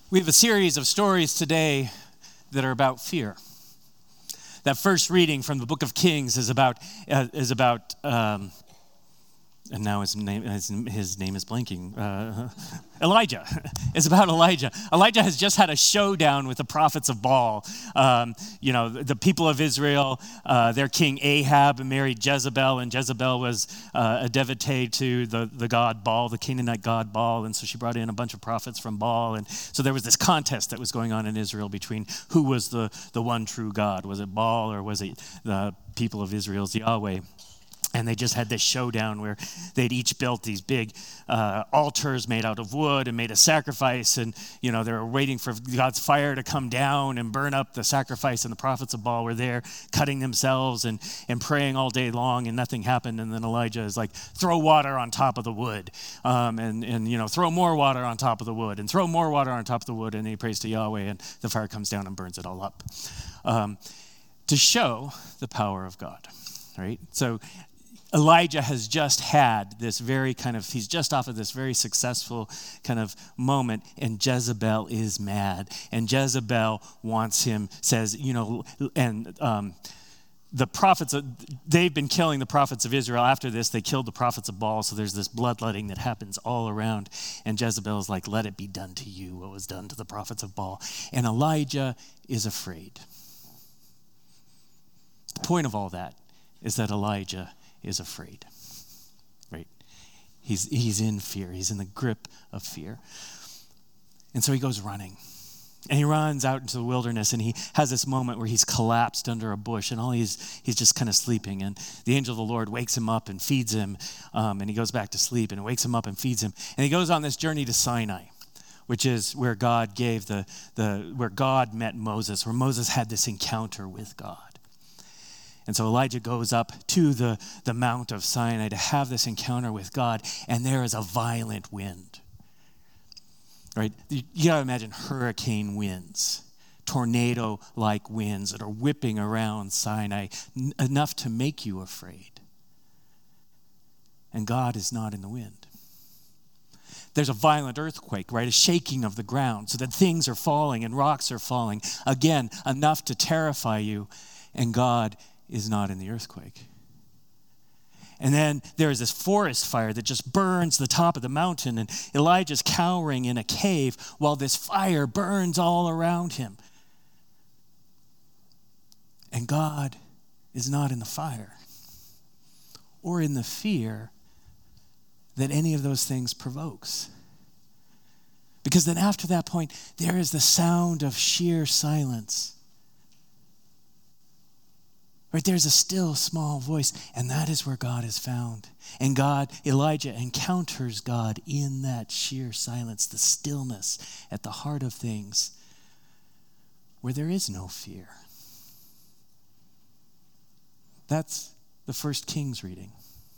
We have a series of stories today that are about fear. That first reading from the book of Kings is about and now his name is blanking. Elijah. It's about Elijah. Elijah has just had a showdown with the prophets of Baal. The people of Israel, their king Ahab married Jezebel, and Jezebel was a devotee to the god Baal, the Canaanite god Baal, and so she brought in a bunch of prophets from Baal, and so there was this contest that was going on in Israel between who was the one true God. Was it Baal or was it the people of Israel's Yahweh? And they just had this showdown where they'd each built these big altars made out of wood and made a sacrifice. And, they were waiting for God's fire to come down and burn up the sacrifice. And the prophets of Baal were there cutting themselves and praying all day long, and nothing happened. And then Elijah is like, throw water on top of the wood. And throw more water on top of the wood and throw more water on top of the wood. And he prays to Yahweh, and the fire comes down and burns it all up. To show the power of God, right? So Elijah has just had this he's just off of this very successful kind of moment, and Jezebel is mad. And Jezebel wants him, says, the prophets, they've been killing the prophets of Israel. After this, they killed the prophets of Baal, so there's this bloodletting that happens all around. And Jezebel is like, let it be done to you what was done to the prophets of Baal. And Elijah is afraid. The point of all that is that Elijah is afraid, right? He's in fear. He's in the grip of fear. And so he goes running. And he runs out into the wilderness, and he has this moment where he's collapsed under a bush, and he's just kind of sleeping. And the angel of the Lord wakes him up and feeds him, and he goes back to sleep, and it wakes him up and feeds him. And he goes on this journey to Sinai, which is where God gave where God met Moses, where Moses had this encounter with God. And so Elijah goes up to the Mount of Sinai to have this encounter with God, and there is a violent wind. Right? You gotta imagine hurricane winds, tornado-like winds that are whipping around Sinai, enough to make you afraid. And God is not in the wind. There's a violent earthquake, right? A shaking of the ground so that things are falling and rocks are falling. Again, enough to terrify you, and God is not in the earthquake. And then there is this forest fire that just burns the top of the mountain, and Elijah's cowering in a cave while this fire burns all around him. And God is not in the fire or in the fear that any of those things provokes. Because then after that point, there is the sound of sheer silence. Right, there's a still small voice, and that is where God is found. And Elijah encounters God in that sheer silence, the stillness at the heart of things where there is no fear. That's the first Kings reading.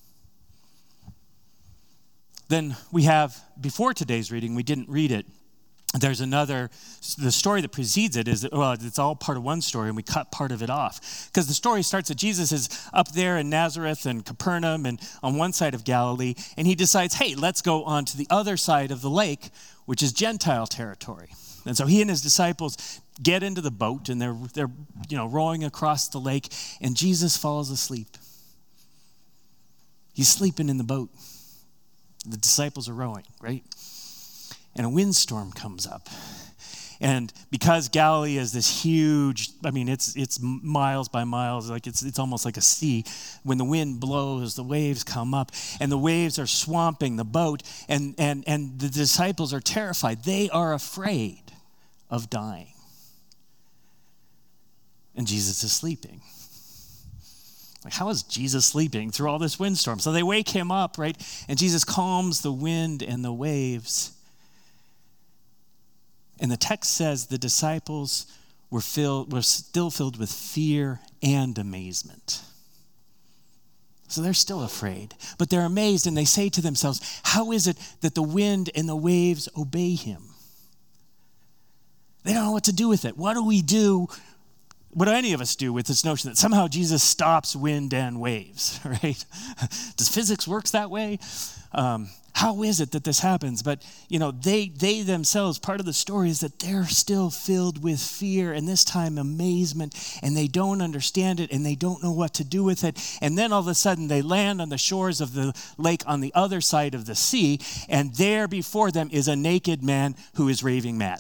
Then we have, before today's reading, we didn't read it. There's the story that precedes it it's all part of one story, and we cut part of it off. Because the story starts that Jesus is up there in Nazareth and Capernaum and on one side of Galilee, and he decides, hey, let's go on to the other side of the lake, which is Gentile territory. And so he and his disciples get into the boat, and they're rowing across the lake, and Jesus falls asleep. He's sleeping in the boat. The disciples are rowing, right? And a windstorm comes up. And because Galilee is this huge, it's miles by miles, like it's almost like a sea. When the wind blows, the waves come up, and the waves are swamping the boat, and the disciples are terrified. They are afraid of dying. And Jesus is sleeping. Like, how is Jesus sleeping through all this windstorm? So they wake him up, right? And Jesus calms the wind and the waves. And the text says the disciples were still filled with fear and amazement. So they're still afraid, but they're amazed, and they say to themselves, how is it that the wind and the waves obey him? They don't know what to do with it. What do we do? What do any of us do with this notion that somehow Jesus stops wind and waves, right? Does physics work that way? how is it that this happens? But, they themselves, part of the story is that they're still filled with fear, and this time amazement, and they don't understand it, and they don't know what to do with it. And then all of a sudden they land on the shores of the lake on the other side of the sea, and there before them is a naked man who is raving mad.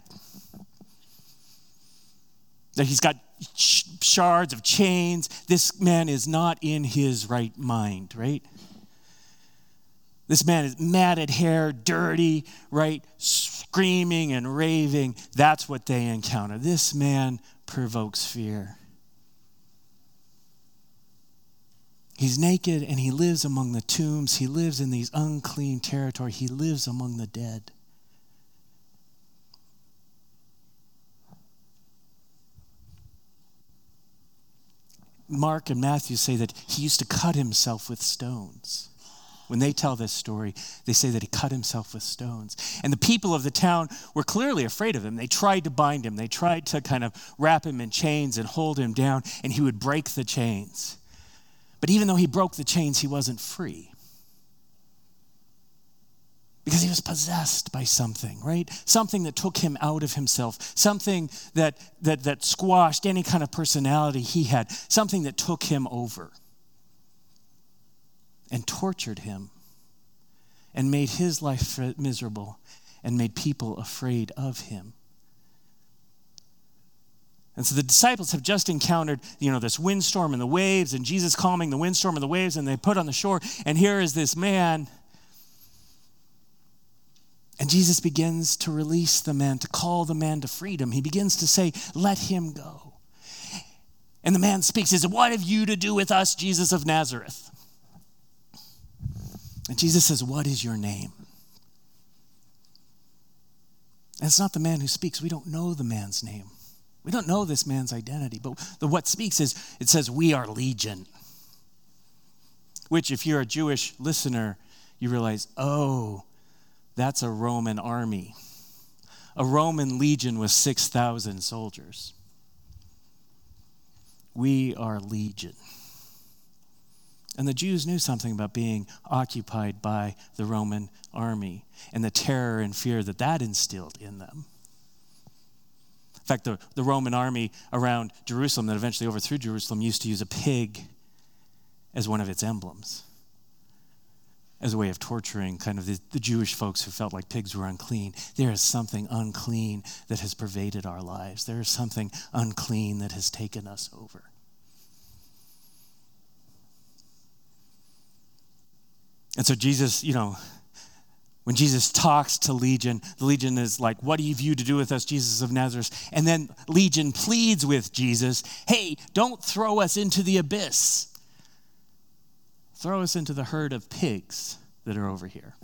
That he's got shards of chains. This man is not in his right mind, right? This man is matted hair, dirty, right? Screaming and raving. That's what they encounter. This man provokes fear. He's naked and he lives among the tombs. He lives in these unclean territory. He lives among the dead. Mark and Matthew say that he used to cut himself with stones. When they tell this story, they say that he cut himself with stones. And the people of the town were clearly afraid of him. They tried to bind him. They tried to kind of wrap him in chains and hold him down, and he would break the chains. But even though he broke the chains, he wasn't free. Because he was possessed by something, right? Something that took him out of himself. Something that squashed any kind of personality he had. Something that took him over and tortured him and made his life miserable and made people afraid of him. And so the disciples have just encountered, this windstorm and the waves, and Jesus calming the windstorm and the waves, and they put on the shore, and here is this man. And Jesus begins to release the man, to call the man to freedom. He begins to say, let him go. And the man speaks, he says, what have you to do with us, Jesus of Nazareth? And Jesus says, what is your name? And it's not the man who speaks. We don't know the man's name. We don't know this man's identity. But what speaks is, it says, we are legion. Which, if you're a Jewish listener, you realize, oh, that's a Roman army. A Roman legion was 6,000 soldiers. We are legion. And the Jews knew something about being occupied by the Roman army and the terror and fear that instilled in them. In fact, the Roman army around Jerusalem that eventually overthrew Jerusalem used to use a pig as one of its emblems, as a way of torturing kind of the Jewish folks who felt like pigs were unclean. There is something unclean that has pervaded our lives. There is something unclean that has taken us over. And so Jesus, when Jesus talks to Legion, the Legion is like, what have you to do with us, Jesus of Nazareth? And then Legion pleads with Jesus, hey, don't throw us into the abyss. Throw us into the herd of pigs that are over here.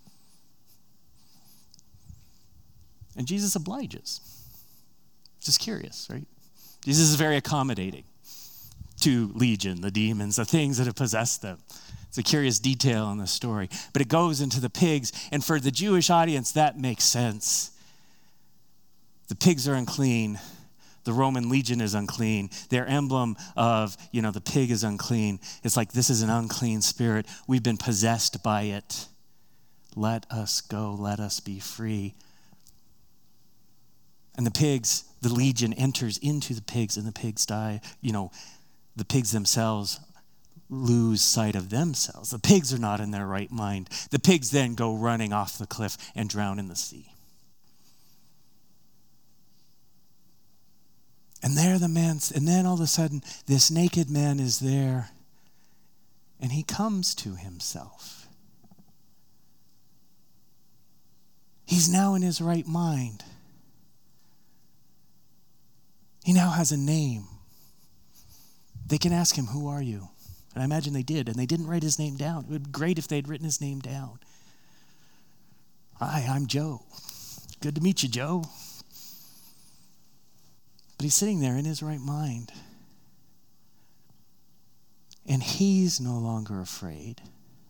And Jesus obliges. Just curious, right? Jesus is very accommodating to Legion, the demons, the things that have possessed them. It's a curious detail in the story. But it goes into the pigs, and for the Jewish audience, that makes sense. The pigs are unclean. The Roman legion is unclean. Their emblem of, the pig is unclean. It's like, this is an unclean spirit. We've been possessed by it. Let us go. Let us be free. And the legion enters into the pigs, and the pigs die. The pigs themselves lose sight of themselves. The pigs are not in their right mind. The pigs then go running off the cliff and drown in the sea. And then all of a sudden, this naked man is there, and he comes to himself. He's now in his right mind. He now has a name. They can ask him, who are you? And I imagine they did, and they didn't write his name down. It would be great if they'd written his name down. Hi, I'm Joe. Good to meet you, Joe. But he's sitting there in his right mind. And he's no longer afraid.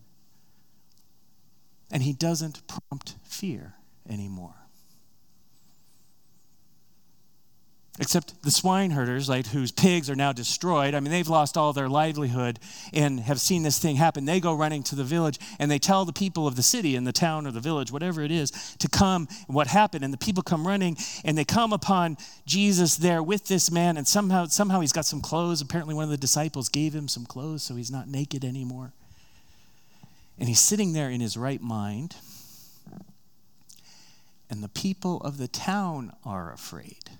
And he doesn't prompt fear anymore. Except the swine herders, like whose pigs are now destroyed, I mean, they've lost all their livelihood and have seen this thing happen. They go running to the village and they tell the people of the city and the town or the village, whatever it is, to come, what happened. And the people come running and they come upon Jesus there with this man, and somehow he's got some clothes. Apparently one of the disciples gave him some clothes so he's not naked anymore. And he's sitting there in his right mind. And the people of the town are afraid.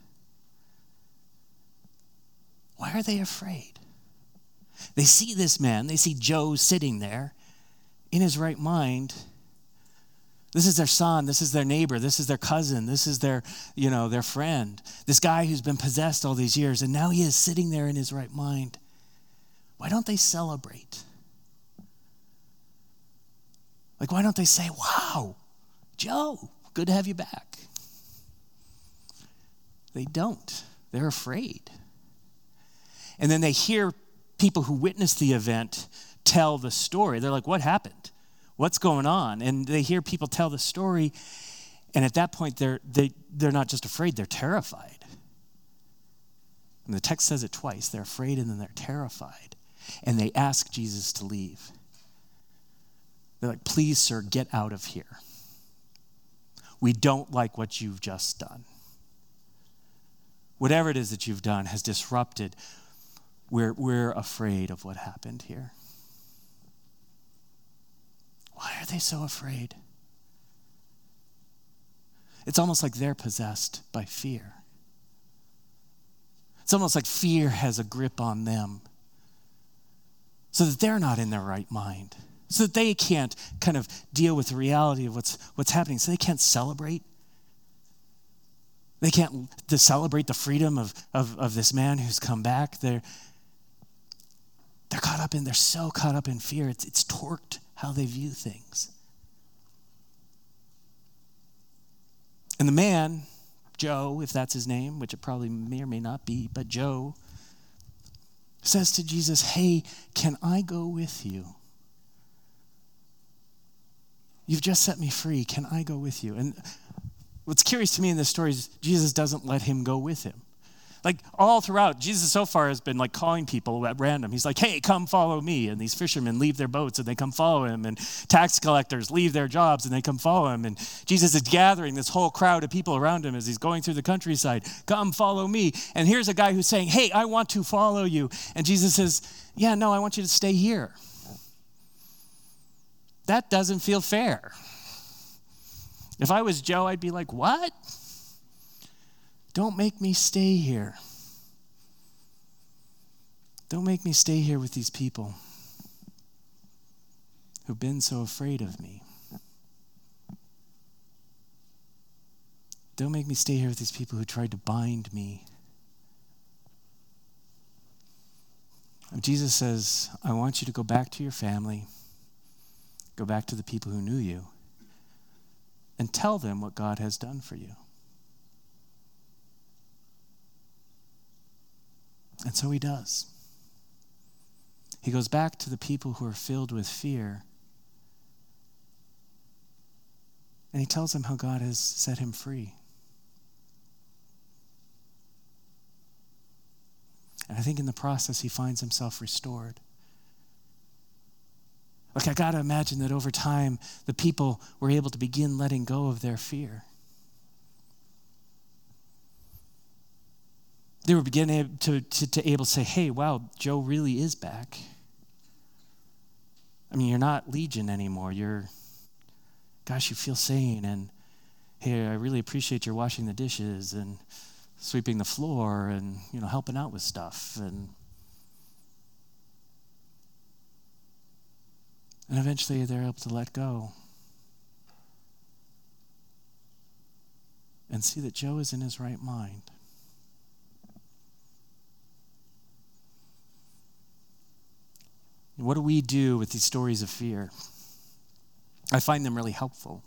Why are they afraid? They see this man, they see Joe sitting there in his right mind. This is their son, this is their neighbor, this is their cousin, this is their friend. This guy who's been possessed all these years, and now he is sitting there in his right mind. Why don't they celebrate? Like, why don't they say, wow, Joe, good to have you back? They don't. They're afraid. And then they hear people who witnessed the event tell the story. They're like, what happened? What's going on? And they hear people tell the story, and at that point, they're not just afraid, they're terrified. And the text says it twice. They're afraid and then they're terrified. And they ask Jesus to leave. They're like, please, sir, get out of here. We don't like what you've just done. Whatever it is that you've done has disrupted. We're afraid of what happened here. Why are they so afraid? It's almost like they're possessed by fear. It's almost like fear has a grip on them so that they're not in their right mind, so that they can't kind of deal with the reality of what's happening, so they can't celebrate. They can't celebrate the freedom of this man who's come back. They're so caught up in fear. It's torqued how they view things. And the man, Joe, if that's his name, which it probably may or may not be, but Joe says to Jesus, hey, can I go with you? You've just set me free. Can I go with you? And what's curious to me in this story is Jesus doesn't let him go with him. Like all throughout, Jesus so far has been like calling people at random. He's like, hey, come follow me. And these fishermen leave their boats and they come follow him. And tax collectors leave their jobs and they come follow him. And Jesus is gathering this whole crowd of people around him as he's going through the countryside. Come follow me. And here's a guy who's saying, hey, I want to follow you. And Jesus says, yeah, no, I want you to stay here. That doesn't feel fair. If I was Joe, I'd be like, what? Don't make me stay here. Don't make me stay here with these people who've been so afraid of me. Don't make me stay here with these people who tried to bind me. And Jesus says, I want you to go back to your family, go back to the people who knew you, and tell them what God has done for you. And so he does. He goes back to the people who are filled with fear, and he tells them how God has set him free. And I think in the process, he finds himself restored. Like, I got to imagine that over time, the people were able to begin letting go of their fear. They were beginning to able to say, hey, wow, Joe really is back. I mean, you're not Legion anymore. Gosh, you feel sane. And hey, I really appreciate your washing the dishes and sweeping the floor and, helping out with stuff. And eventually they're able to let go and see that Joe is in his right mind. What do we do with these stories of fear? I find them really helpful.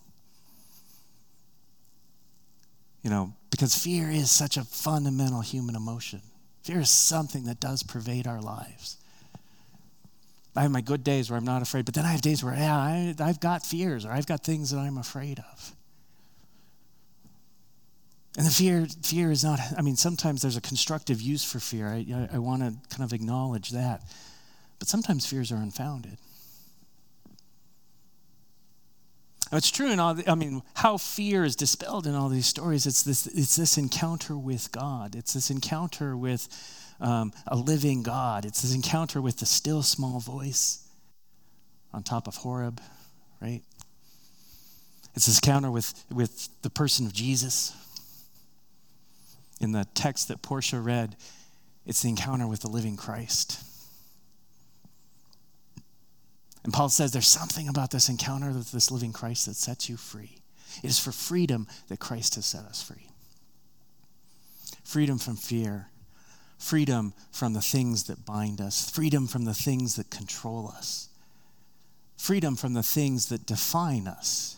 Because fear is such a fundamental human emotion. Fear is something that does pervade our lives. I have my good days where I'm not afraid, but then I have days where, I've got fears or I've got things that I'm afraid of. And the fear is not, sometimes there's a constructive use for fear. I want to kind of acknowledge that. But sometimes fears are unfounded. Now, it's true in how fear is dispelled in all these stories. It's this encounter with God. It's this encounter with a living God. It's this encounter with the still small voice on top of Horeb, right? It's this encounter with the person of Jesus. In the text that Portia read, it's the encounter with the living Christ. And Paul says there's something about this encounter with this living Christ that sets you free. It is for freedom that Christ has set us free. Freedom from fear. Freedom from the things that bind us. Freedom from the things that control us. Freedom from the things that define us.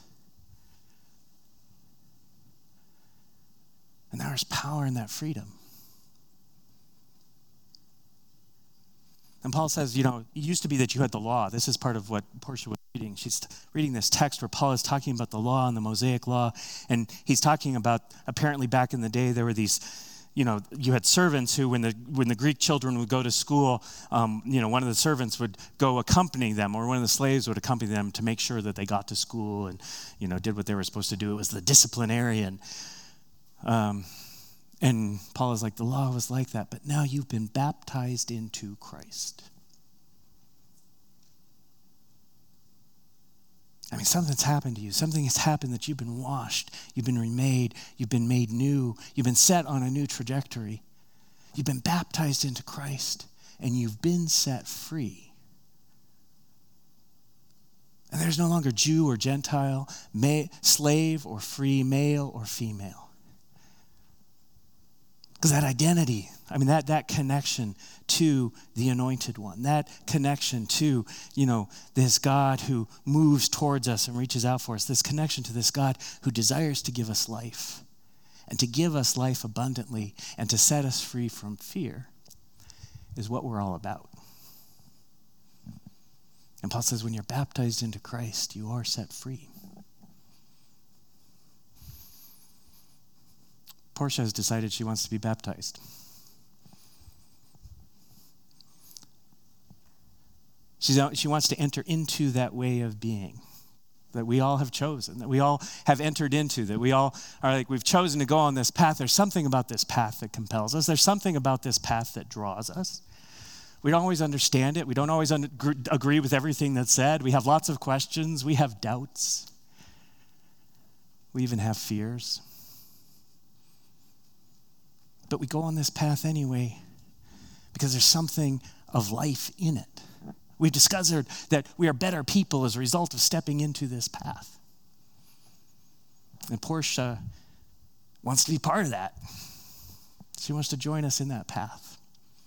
And there is power in that freedom. And Paul says, it used to be that you had the law. This is part of what Portia was reading. She's reading this text where Paul is talking about the law and the Mosaic law. And he's talking about, apparently back in the day, there were these, you had servants who, when the Greek children would go to school, one of the servants would go accompany them, or one of the slaves would accompany them to make sure that they got to school and, did what they were supposed to do. It was the disciplinarian. And Paul is like, the law was like that, but now you've been baptized into Christ. Something's happened to you. Something has happened that you've been washed. You've been remade. You've been made new. You've been set on a new trajectory. You've been baptized into Christ, and you've been set free. And there's no longer Jew or Gentile, slave or free, male or female. Because that identity, that connection to the Anointed One, that connection to, this God who moves towards us and reaches out for us, this connection to this God who desires to give us life and to give us life abundantly and to set us free from fear is what we're all about. And Paul says, when you're baptized into Christ, you are set free. Portia has decided she wants to be baptized. She wants to enter into that way of being that we all have chosen, that we all have entered into, that we all are like, we've chosen to go on this path. There's something about this path that compels us. There's something about this path that draws us. We don't always understand it. We don't always agree with everything that's said. We have lots of questions. We have doubts. We even have fears. But we go on this path anyway because there's something of life in it. We've discovered that we are better people as a result of stepping into this path. And Portia wants to be part of that. She wants to join us in that path.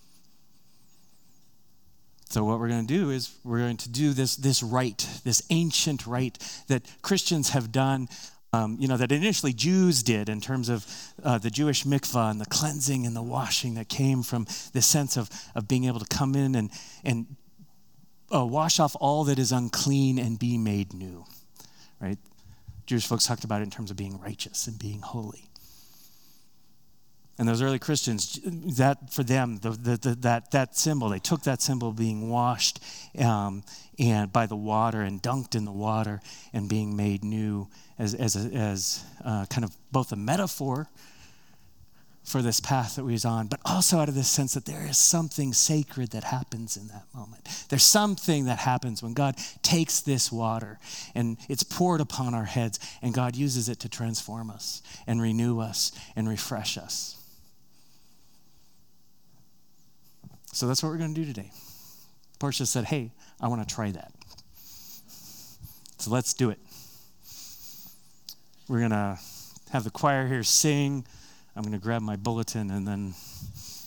So what we're going to do is we're going to do this rite, this ancient rite that Christians have done, that initially Jews did in terms of the Jewish mikvah and the cleansing and the washing that came from the sense of being able to come in and wash off all that is unclean and be made new, right? Jewish folks talked about it in terms of being righteous and being holy. And those early Christians, that for them, that symbol, they took that symbol being washed and by the water and dunked in the water and being made new as kind of both a metaphor for this path that we was on, but also out of this sense that there is something sacred that happens in that moment. There's something that happens when God takes this water and it's poured upon our heads and God uses it to transform us and renew us and refresh us. So that's what we're going to do today. Portia said, hey, I want to try that. So let's do it. We're going to have the choir here sing. I'm going to grab my bulletin and then